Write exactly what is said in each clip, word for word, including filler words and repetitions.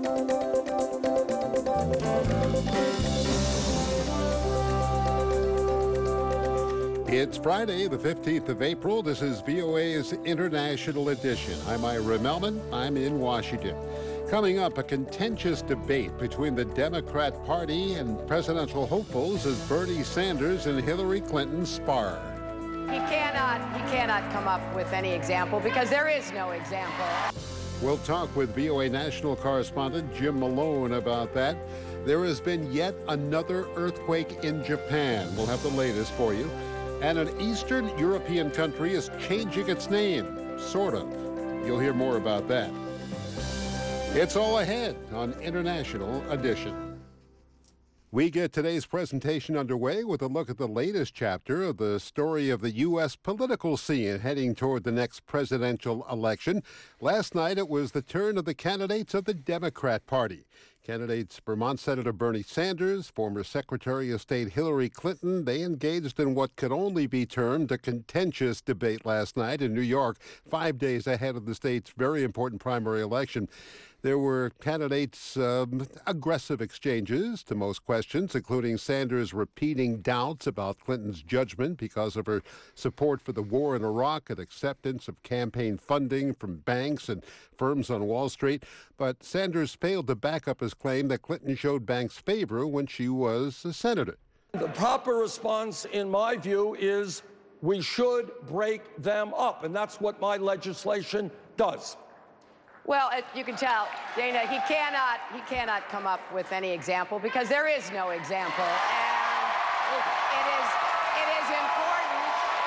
It's Friday, the fifteenth of April. This is V O A's International Edition. I'm Ira Melman. I'm in Washington. Coming up, a contentious debate between the Democrat Party and presidential hopefuls as Bernie Sanders and Hillary Clinton spar. He cannot, he cannot come up with any example because there is no example. We'll talk with V O A national correspondent Jim Malone about that. There has been yet another earthquake in Japan. We'll have the latest for you. And an Eastern European country is changing its name, sort of. You'll hear more about that. It's all ahead on International Edition. We get today's presentation underway with a look at the latest chapter of the story of the U S political scene heading toward the next presidential election. Last night, it was the turn of the candidates of the Democrat Party. Candidates Vermont Senator Bernie Sanders, former Secretary of State Hillary Clinton, they engaged in what could only be termed a contentious debate last night in New York, five days ahead of the state's very important primary election. There were candidates' um, aggressive exchanges to most questions, including Sanders repeating doubts about Clinton's judgment because of her support for the war in Iraq and acceptance of campaign funding from banks and firms on Wall Street. But Sanders failed to back up his claim that Clinton showed banks favor when she was a senator. The proper response, in my view, is we should break them up, and that's what my legislation does. Well, it, you can tell, Dana, he cannot, he cannot come up with any example because there is no example. And it is, it is important.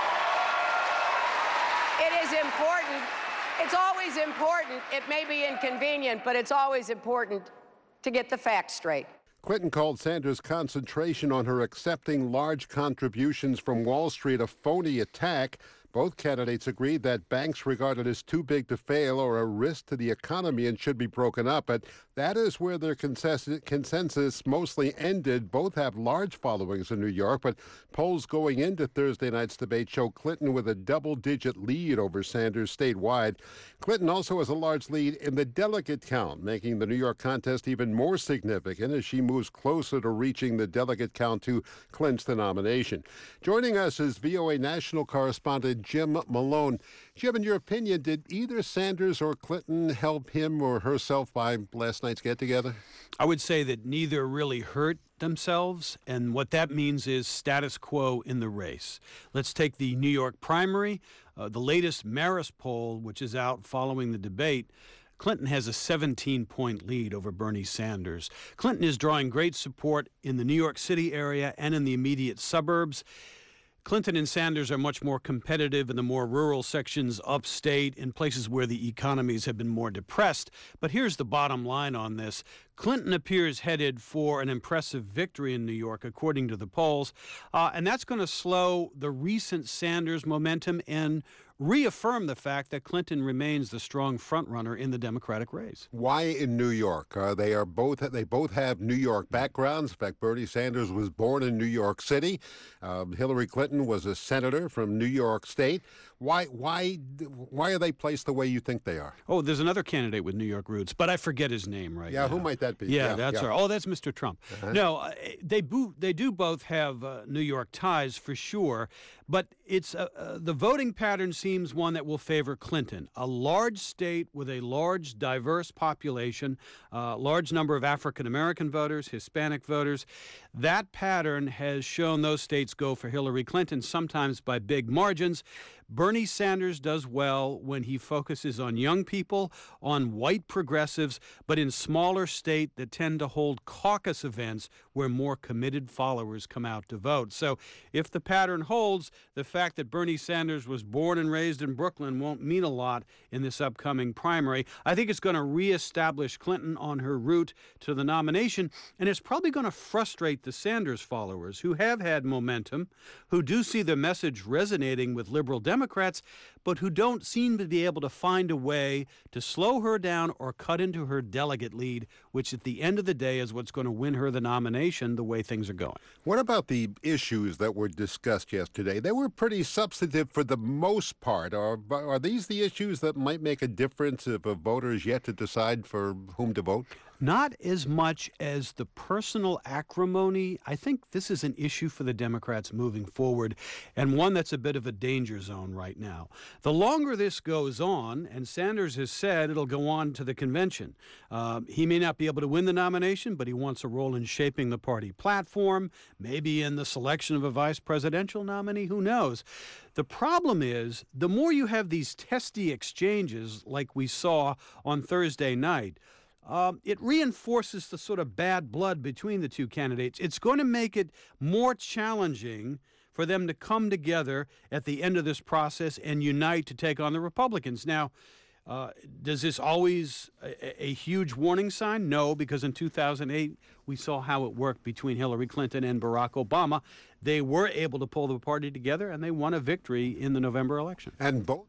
It is important. It's always important. It may be inconvenient, but it's always important to get the facts straight. Clinton called Sanders' concentration on her accepting large contributions from Wall Street a phony attack. Both candidates agreed that banks regarded as too big to fail or a risk to the economy and should be broken up. But that is where their consensus, consensus mostly ended. Both have large followings in New York, but polls going into Thursday night's debate show Clinton with a double-digit lead over Sanders statewide. Clinton also has a large lead in the delegate count, making the New York contest even more significant as she moves closer to reaching the delegate count to clinch the nomination. Joining us is V O A national correspondent Jim Malone. Jim, in your opinion, did either Sanders or Clinton help him or herself by last night's get-together? I would say that neither really hurt themselves, and what that means is status quo in the race. Let's take the New York primary. Uh, the latest Marist poll, which is out following the debate, Clinton has a seventeen-point lead over Bernie Sanders. Clinton is drawing great support in the New York City area and in the immediate suburbs. Clinton and Sanders are much more competitive in the more rural sections upstate, in places where the economies have been more depressed. But here's the bottom line on this. Clinton appears headed for an impressive victory in New York, according to the polls, uh, and that's going to slow the recent Sanders momentum and reaffirm the fact that Clinton remains the strong frontrunner in the Democratic race. Why in New York? Uh, they are both they both have New York backgrounds. In fact, Bernie Sanders was born in New York City. Uh, Hillary Clinton was a senator from New York State. Why why why are they placed the way you think they are? Oh, there's another candidate with New York roots, but I forget his name right yeah, now. who might that be? Yeah, yeah that's yeah. right. Oh, that's Mister Trump. Uh-huh. No, uh, they bo- they do both have uh, New York ties for sure, but it's uh, uh, the voting pattern seems one that will favor Clinton. A large state with a large, diverse population, a uh, large number of African-American voters, Hispanic voters. That pattern has shown those states go for Hillary Clinton, sometimes by big margins. Bernie Sanders does well when he focuses on young people, on white progressives, but in smaller states that tend to hold caucus events where more committed followers come out to vote. So if the pattern holds, the fact that Bernie Sanders was born and raised in Brooklyn won't mean a lot in this upcoming primary. I think it's going to reestablish Clinton on her route to the nomination, and it's probably going to frustrate the Sanders followers who have had momentum, who do see the message resonating with liberal Democrats, but who don't seem to be able to find a way to slow her down or cut into her delegate lead, which at the end of the day is what's going to win her the nomination the way things are going. What about the issues that were discussed yesterday? They were pretty substantive for the most part. Are, are these the issues that might make a difference if a voter is yet to decide for whom to vote? Not as much as the personal acrimony. I think this is an issue for the Democrats moving forward, and one that's a bit of a danger zone right now. The longer this goes on, and Sanders has said it'll go on to the convention, uh, he may not be able to win the nomination, but he wants a role in shaping the party platform, maybe in the selection of a vice presidential nominee, who knows. The problem is, the more you have these testy exchanges like we saw on Thursday night, Um, it reinforces the sort of bad blood between the two candidates. It's going to make it more challenging for them to come together at the end of this process and unite to take on the Republicans. Now, uh, does this always a, a huge warning sign? No, because in two thousand eight, we saw how it worked between Hillary Clinton and Barack Obama. They were able to pull the party together, and they won a victory in the November election. And both.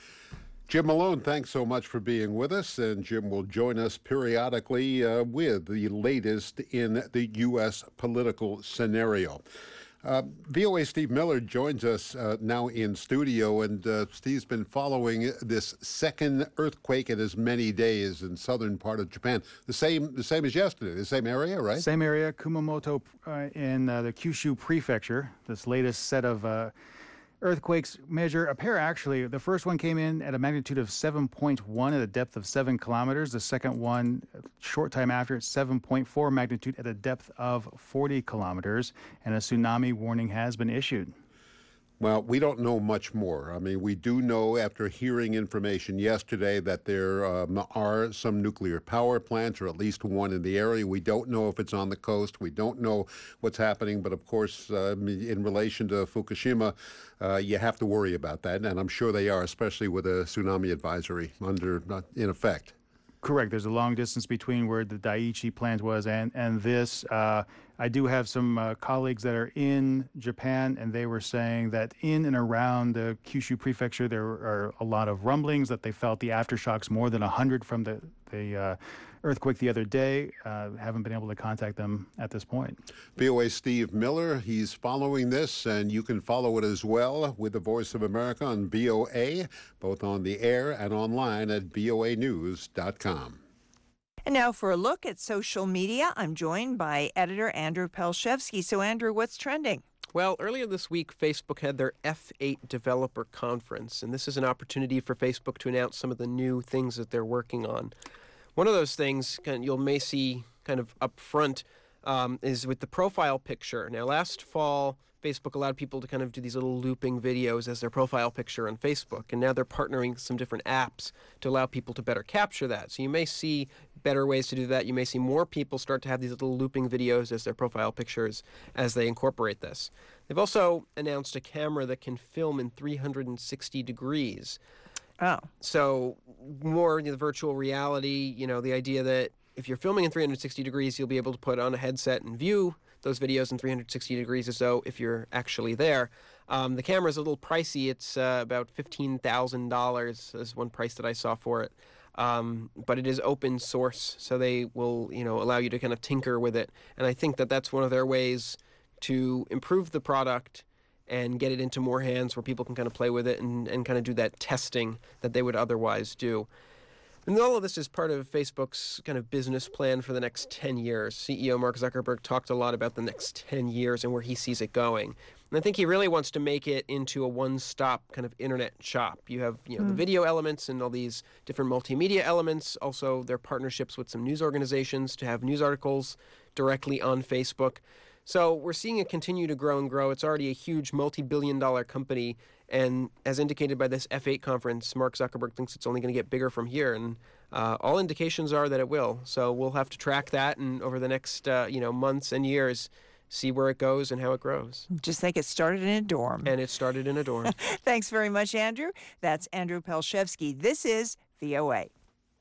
Jim Malone, thanks so much for being with us, and Jim will join us periodically uh, with the latest in the U S political scenario. Uh, V O A Steve Miller joins us uh, now in studio, and uh, Steve's been following this second earthquake in as many days in southern part of Japan. The same, the same as yesterday, the same area, right? Same area, Kumamoto uh, in uh, the Kyushu Prefecture. This latest set of uh, earthquakes measure a pair, actually. The first one came in at a magnitude of seven point one at a depth of seven kilometers. The second one, a short time after, seven point four magnitude at a depth of forty kilometers. And a tsunami warning has been issued. Well, we don't know much more. I mean, we do know after hearing information yesterday that there um, are some nuclear power plants, or at least one in the area. We don't know if it's on the coast. We don't know what's happening. But of course, uh, in relation to Fukushima, uh, you have to worry about that. And I'm sure they are, especially with a tsunami advisory under uh, in effect. Correct. There's a long distance between where the Daiichi plant was and, and this. Uh, I do have some uh, colleagues that are in Japan, and they were saying that in and around the Kyushu Prefecture, there are a lot of rumblings, that they felt the aftershocks, more than one hundred from the, the uh, earthquake the other day. Uh, haven't been able to contact them at this point. V O A Steve Miller, he's following this, and you can follow it as well with the Voice of America on V O A, both on the air and online at V O A news dot com. And now for a look at social media, I'm joined by editor Andrew Pelshevsky. So, Andrew, what's trending? Well, earlier this week, Facebook had their F eight Developer Conference, and this is an opportunity for Facebook to announce some of the new things that they're working on. One of those things you'll may see kind of up front um, is with the profile picture. Now, last fall, Facebook allowed people to kind of do these little looping videos as their profile picture on Facebook, and now they're partnering with some different apps to allow people to better capture that. So you may see better ways to do that. You may see more people start to have these little looping videos as their profile pictures as they incorporate this. They've also announced a camera that can film in three hundred sixty degrees. Oh. So more you know, virtual reality, you know, the idea that if you're filming in three hundred sixty degrees, you'll be able to put on a headset and view those videos in three hundred sixty degrees as though if you're actually there. Um, the camera's a little pricey. It's uh, about fifteen thousand dollars is one price that I saw for it. Um, but it is open source, so they will, you know, allow you to kind of tinker with it. And I think that that's one of their ways to improve the product and get it into more hands where people can kind of play with it and, and kind of do that testing that they would otherwise do. And all of this is part of Facebook's kind of business plan for the next ten years. C E O Mark Zuckerberg talked a lot about the next ten years and where he sees it going. And I think he really wants to make it into a one-stop kind of internet shop. You have, you know, mm. the video elements and all these different multimedia elements. Also, their partnerships with some news organizations to have news articles directly on Facebook. So we're seeing it continue to grow and grow. It's already a huge multi-billion dollar company. And as indicated by this F eight conference, Mark Zuckerberg thinks it's only going to get bigger from here. And uh, all indications are that it will. So we'll have to track that and over the next uh, you know months and years, see where it goes and how it grows. Just think it started in a dorm. And it started in a dorm. Thanks very much, Andrew. That's Andrew Pelshevsky. This is V O A.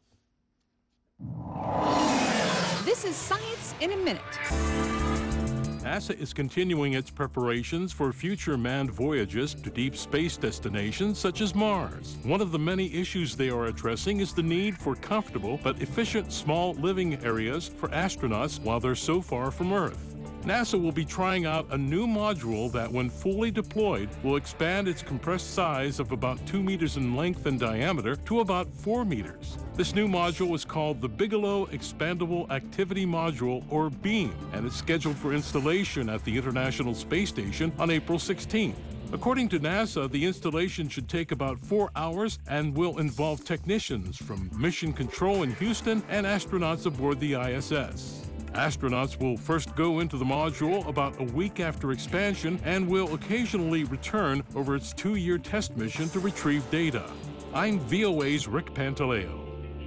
This is Science in a Minute. NASA is continuing its preparations for future manned voyages to deep space destinations such as Mars. One of the many issues they are addressing is the need for comfortable but efficient small living areas for astronauts while they're so far from Earth. NASA will be trying out a new module that, when fully deployed, will expand its compressed size of about two meters in length and diameter to about four meters. This new module is called the Bigelow Expandable Activity Module, or BEAM, and it's scheduled for installation at the International Space Station on April sixteenth. According to NASA, the installation should take about four hours and will involve technicians from Mission Control in Houston and astronauts aboard the I S S. Astronauts will first go into the module about a week after expansion and will occasionally return over its two-year test mission to retrieve data. I'm V O A's Rick Pantaleo.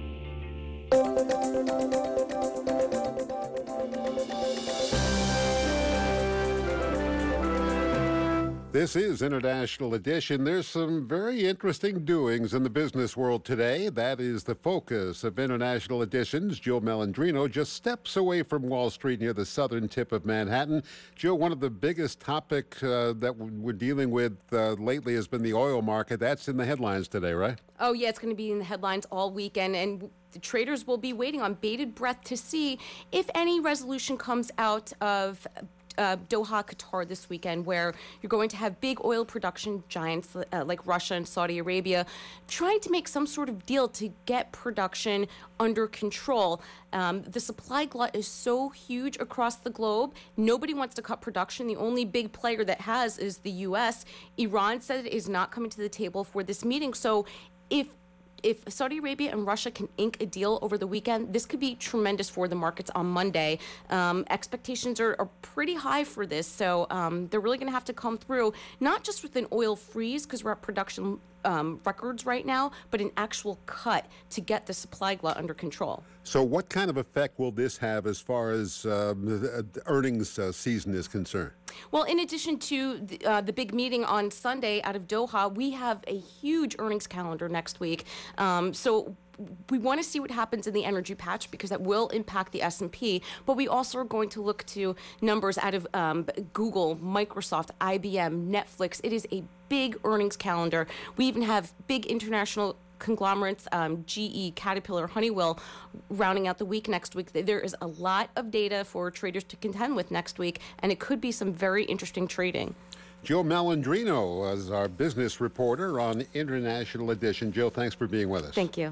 This is International Edition. There's some very interesting doings in the business world today. That is the focus of International Edition's Jill Malandrino, just steps away from Wall Street near the southern tip of Manhattan. Jill, one of the biggest topics uh, that we're dealing with uh, lately has been the oil market. That's in the headlines today, right? Oh, yeah, it's going to be in the headlines all weekend, and the traders will be waiting on bated breath to see if any resolution comes out of Uh, Doha, Qatar this weekend, where you're going to have big oil production giants uh, like Russia and Saudi Arabia trying to make some sort of deal to get production under control. Um, the supply glut is so huge across the globe. Nobody wants to cut production. The only big player that has is the U S. Iran said it is not coming to the table for this meeting. So if If Saudi Arabia and Russia can ink a deal over the weekend, this could be tremendous for the markets on Monday. Um, expectations are, are pretty high for this, so um, they're really going to have to come through, not just with an oil freeze, because we're at production um, records right now, but an actual cut to get the supply glut under control. So what kind of effect will this have as far as um, the earnings uh, season is concerned? Well, in addition to the, uh, the big meeting on Sunday out of Doha, we have a huge earnings calendar next week. Um, so we want to see what happens in the energy patch, because that will impact the S and P. But we also are going to look to numbers out of um, Google, Microsoft, I B M, Netflix. It is a big earnings calendar. We even have big international conglomerates, um, G E, Caterpillar, Honeywell, rounding out the week next week. There is a lot of data for traders to contend with next week, and it could be some very interesting trading. Jill Malandrino is our business reporter on International Edition. Jill, thanks for being with us. Thank you.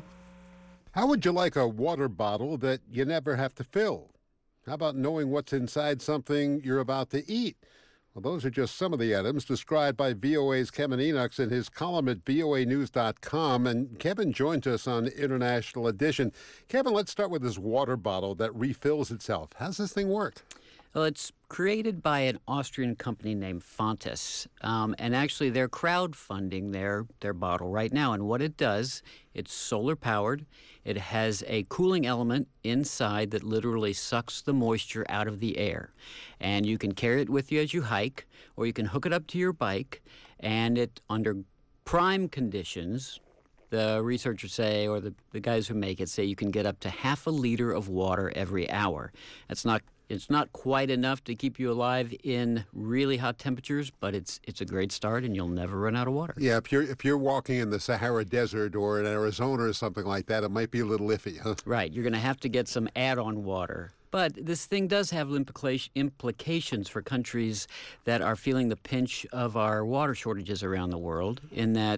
How would you like a water bottle that you never have to fill? How about knowing what's inside something you're about to eat? Well, those are just some of the items described by V O A's Kevin Enochs in his column at V O A news dot com. And Kevin joins us on International Edition. Kevin, let's start with this water bottle that refills itself. How's this thing work? Well, it's created by an Austrian company named Fontes, um, and actually they're crowdfunding their, their bottle right now. And what it does, it's solar-powered. It has a cooling element inside that literally sucks the moisture out of the air. And you can carry it with you as you hike, or you can hook it up to your bike, and it, under prime conditions, the researchers say, or the, the guys who make it say, you can get up to half a liter of water every hour. That's not It's not quite enough to keep you alive in really hot temperatures, but it's it's a great start, and you'll never run out of water. Yeah, if you're if you're walking in the Sahara Desert or in Arizona or something like that, it might be a little iffy, huh? Right. You're going to have to get some add-on water. But this thing does have implications for countries that are feeling the pinch of our water shortages around the world, in that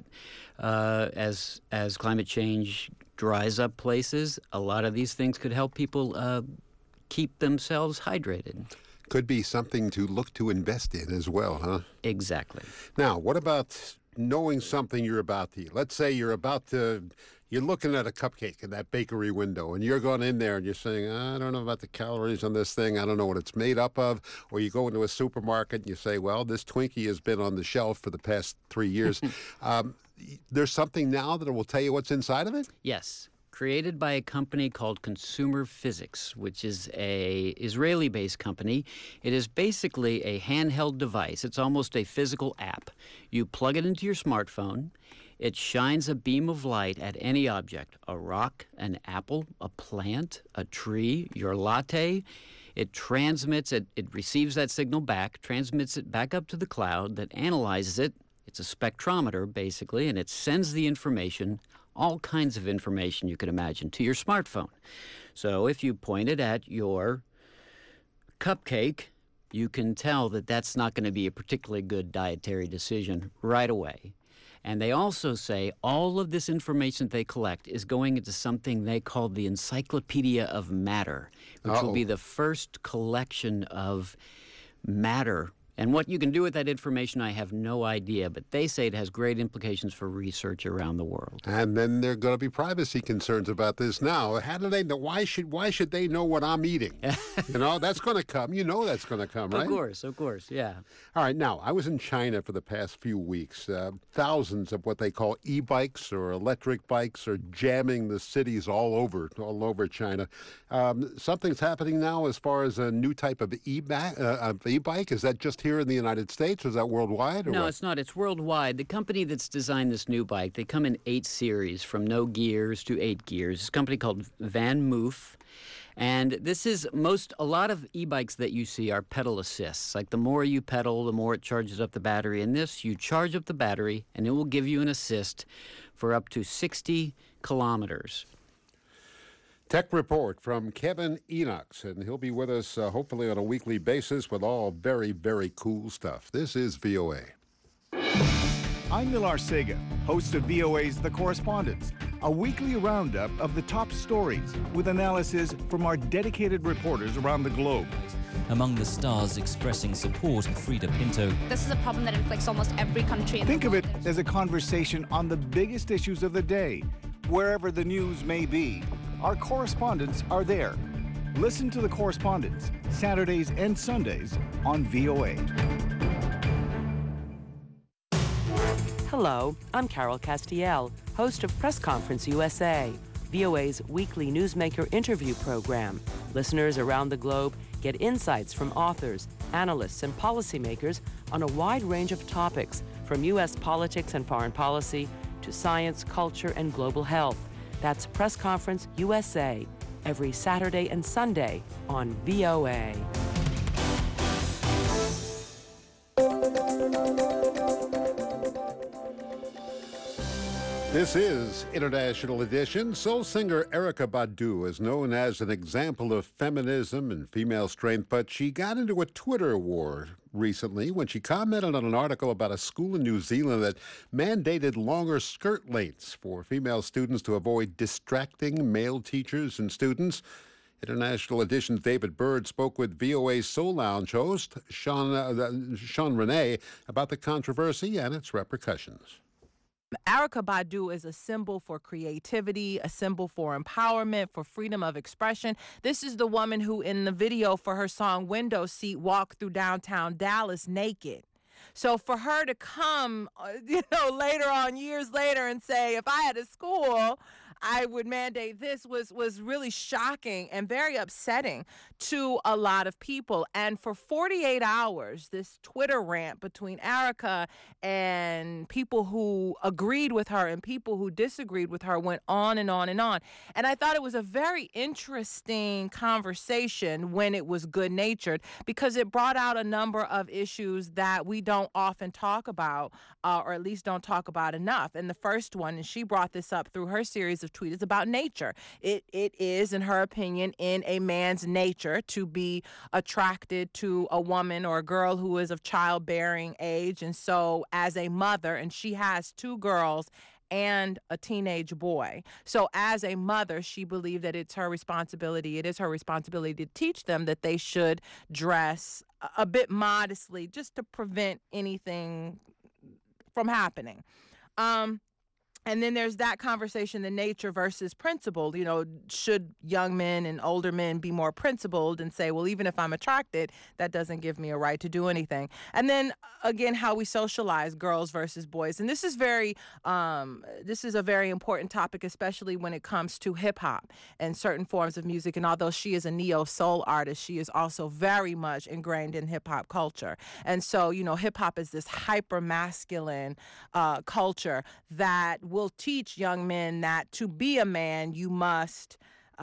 uh, as as climate change dries up places, a lot of these things could help people uh, keep themselves hydrated. Could be something to look to invest in as well, huh? Exactly. Now, what about knowing something you're about to eat? Let's say you're about to, you're looking at a cupcake in that bakery window, and you're going in there and you're saying, I don't know about the calories on this thing. I don't know what it's made up of. Or you go into a supermarket and you say, well, this Twinkie has been on the shelf for the past three years. um, there's something now that will tell you what's inside of it? Yes. Created by a company called Consumer Physics, which is a Israeli-based company. It is basically a handheld device. It's almost a physical app. You plug it into your smartphone. It shines a beam of light at any object, a rock, an apple, a plant, a tree, your latte. It transmits it, it receives that signal back, transmits it back up to the cloud that analyzes it. It's a spectrometer, basically, and it sends the information, all kinds of information you could imagine, to your smartphone. So if you point it at your cupcake, you can tell that that's not going to be a particularly good dietary decision right away. And they also say all of this information they collect is going into something they call the Encyclopedia of Matter, which Uh-oh. will be the first collection of matter. And what you can do with that information, I have no idea, but they say it has great implications for research around the world. And then there are going to be privacy concerns about this now. How do they know? Why should why should they know what I'm eating? You know, that's going to come. You know that's going to come, right? Of course, of course, yeah. All right, now, I was in China for the past few weeks. Uh, thousands of what they call e-bikes or electric bikes are jamming the cities all over, all over China. Um, something's happening now as far as a new type of e-bike. Uh, of e-bike. Is that just here in the United States, or is that worldwide? Or no, what? it's not. It's worldwide. The company that's designed this new bike, they come in eight series, from no gears to eight gears. It's a company called Van Moof. And this is most, a lot of e-bikes that you see are pedal assists. Like the more you pedal, the more it charges up the battery. In this, you charge up the battery, and it will give you an assist for up to sixty kilometers. Tech report from Kevin Enochs, and he'll be with us uh, hopefully on a weekly basis with all very, very cool stuff. This is V O A. I'm Millar Sega, host of V O A's The Correspondents, a weekly roundup of the top stories with analysis from our dedicated reporters around the globe. Among the stars expressing support, Frida Pinto. This is a problem that inflicts almost every country in Think the of world. it as a conversation on the biggest issues of the day, wherever the news may be. Our correspondents are there. Listen to The Correspondents, Saturdays and Sundays on V O A. Hello, I'm Carol Castiel, host of Press Conference U S A, V O A's weekly newsmaker interview program. Listeners around the globe get insights from authors, analysts, and policymakers on a wide range of topics, from U S politics and foreign policy to science, culture, and global health. That's Press Conference U S A, every Saturday and Sunday on V O A. This is International Edition. Soul singer Erykah Badu is known as an example of feminism and female strength, but she got into a Twitter war recently when she commented on an article about a school in New Zealand that mandated longer skirt lengths for female students to avoid distracting male teachers and students. International Edition's David Bird spoke with V O A's Soul Lounge host, Sean, uh, Sean Renee, about the controversy and its repercussions. Erykah Badu is a symbol for creativity, a symbol for empowerment, for freedom of expression. This is the woman who, in the video for her song Window Seat, walked through downtown Dallas naked. So for her to come, you know, later on, years later, and say, if I had a school, I would mandate this was was really shocking and very upsetting to a lot of people. And for forty-eight hours, this Twitter rant between Erykah and people who agreed with her and people who disagreed with her went on and on and on. And I thought it was a very interesting conversation when it was good-natured, because it brought out a number of issues that we don't often talk about, uh, or at least don't talk about enough. And the first one, and she brought this up through her series of tweets, is about nature. It It is, in her opinion, in a man's nature to be attracted to a woman or a girl who is of childbearing age. And so as a mother, and she has two girls and a teenage boy. So as a mother, she believed that it's her responsibility, it is her responsibility to teach them that they should dress a bit modestly just to prevent anything from happening. Um, And then there's that conversation, the nature versus principled. You know, should young men and older men be more principled and say, well, even if I'm attracted, that doesn't give me a right to do anything. And then, again, how we socialize girls versus boys. And this is very, um, this is a very important topic, especially when it comes to hip hop and certain forms of music. And although she is a neo-soul artist, she is also very much ingrained in hip hop culture. And so, you know, hip hop is this hyper masculine uh, culture that will will teach young men that to be a man, you must,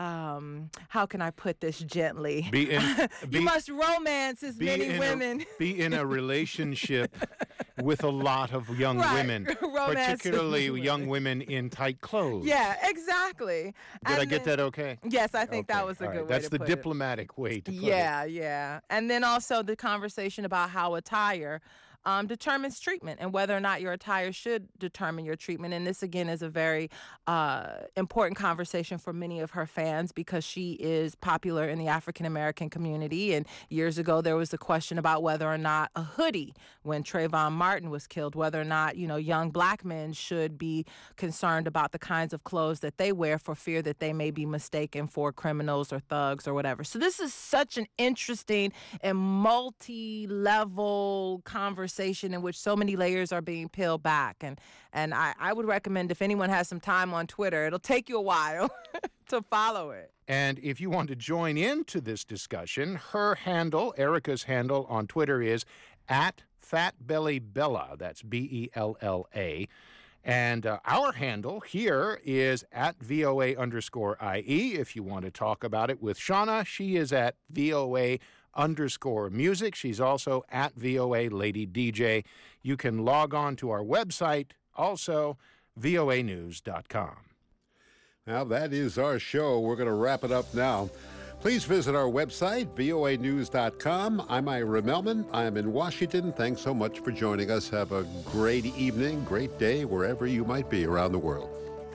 um, how can I put this gently? Be in, you be, must romance as many in women. A, be in a relationship with a lot of young Right. women, Romancing particularly women. young women in tight clothes. Yeah, exactly. Did And I get then- that okay? Yes, I think that Okay, was a all good right. way That's to the put it. diplomatic way to put it. Yeah, yeah. And then also the conversation about how attire um, determines treatment and whether or not your attire should determine your treatment. And this, again, is a very uh, important conversation for many of her fans because she is popular in the African-American community. And years ago, there was a question about whether or not a hoodie, when Trayvon Martin was killed, whether or not, you know, young black men should be concerned about the kinds of clothes that they wear for fear that they may be mistaken for criminals or thugs or whatever. So this is such an interesting and multi-level conversation in which so many layers are being peeled back. And and I, I would recommend if anyone has some time on Twitter, it'll take you a while to follow it. And if you want to join into this discussion, her handle, Erica's handle on Twitter is at FatBellyBella. That's B E L L A. And uh, our handle here is at V O A underscore I E. If you want to talk about it with Shauna, she is at V O A underscore music. She's also at V O A Lady D J. You can log on to our website, also V O A news dot com. Now, that is our show. We're going to wrap it up now. Please visit our website, V O A news dot com. I'm Ira Melman. I'm in Washington. Thanks so much for joining us. Have a great evening, great day, wherever you might be around the world.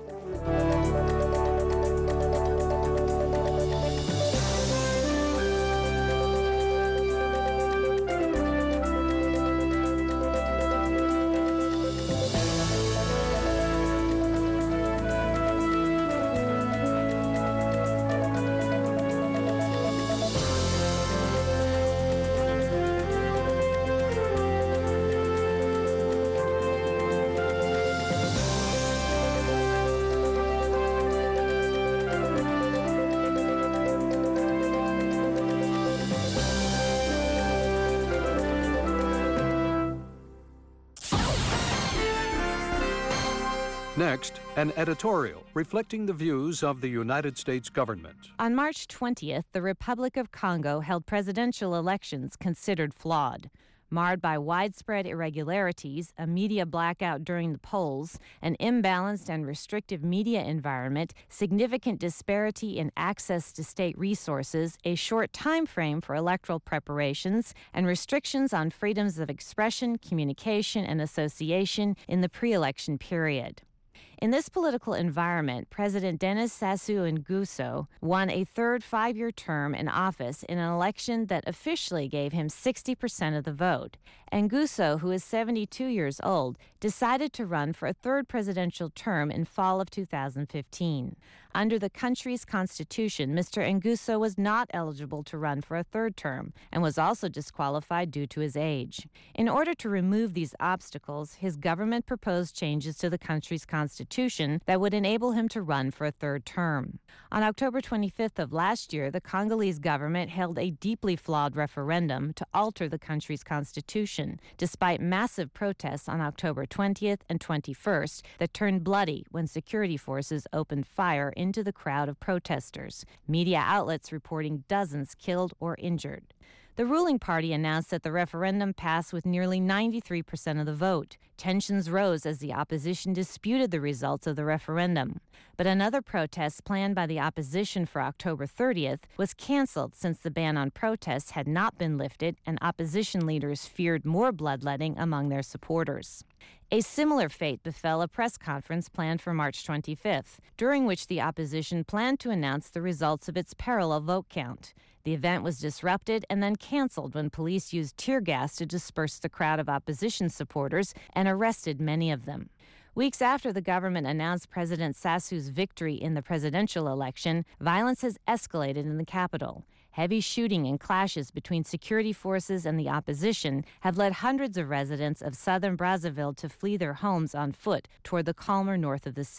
Next, an editorial reflecting the views of the United States government. On March twentieth, the Republic of Congo held presidential elections considered flawed. Marred by widespread irregularities, a media blackout during the polls, an imbalanced and restrictive media environment, significant disparity in access to state resources, a short time frame for electoral preparations, and restrictions on freedoms of expression, communication, and association in the pre-election period. In this political environment, President Denis Sassou Nguesso won a third five-year term in office in an election that officially gave him sixty percent of the vote. Nguesso, who is seventy-two years old, decided to run for a third presidential term in fall of two thousand fifteen. Under the country's constitution, Mister Nguesso was not eligible to run for a third term and was also disqualified due to his age. In order to remove these obstacles, his government proposed changes to the country's constitution that would enable him to run for a third term. On October twenty-fifth of last year, the Congolese government held a deeply flawed referendum to alter the country's constitution, despite massive protests on October twentieth and twenty-first that turned bloody when security forces opened fire into the crowd of protesters, media outlets reporting dozens killed or injured. The ruling party announced that the referendum passed with nearly ninety-three percent of the vote. Tensions rose as the opposition disputed the results of the referendum. But another protest planned by the opposition for October thirtieth was canceled since the ban on protests had not been lifted and opposition leaders feared more bloodletting among their supporters. A similar fate befell a press conference planned for March twenty-fifth, during which the opposition planned to announce the results of its parallel vote count. The event was disrupted and then canceled when police used tear gas to disperse the crowd of opposition supporters and arrested many of them. Weeks after the government announced President Sassou's victory in the presidential election, violence has escalated in the capital. Heavy shooting and clashes between security forces and the opposition have led hundreds of residents of southern Brazzaville to flee their homes on foot toward the calmer north of the city.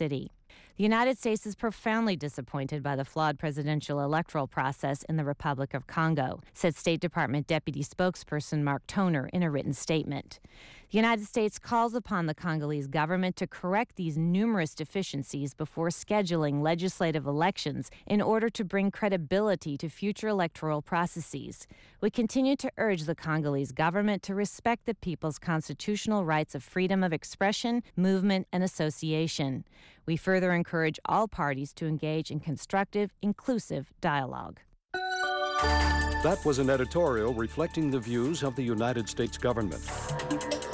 The United States is profoundly disappointed by the flawed presidential electoral process in the Republic of Congo, said State Department Deputy Spokesperson Mark Toner in a written statement. The United States calls upon the Congolese government to correct these numerous deficiencies before scheduling legislative elections in order to bring credibility to future electoral processes. We continue to urge the Congolese government to respect the people's constitutional rights of freedom of expression, movement, and association. We further encourage all parties to engage in constructive, inclusive dialogue. That was an editorial reflecting the views of the United States government.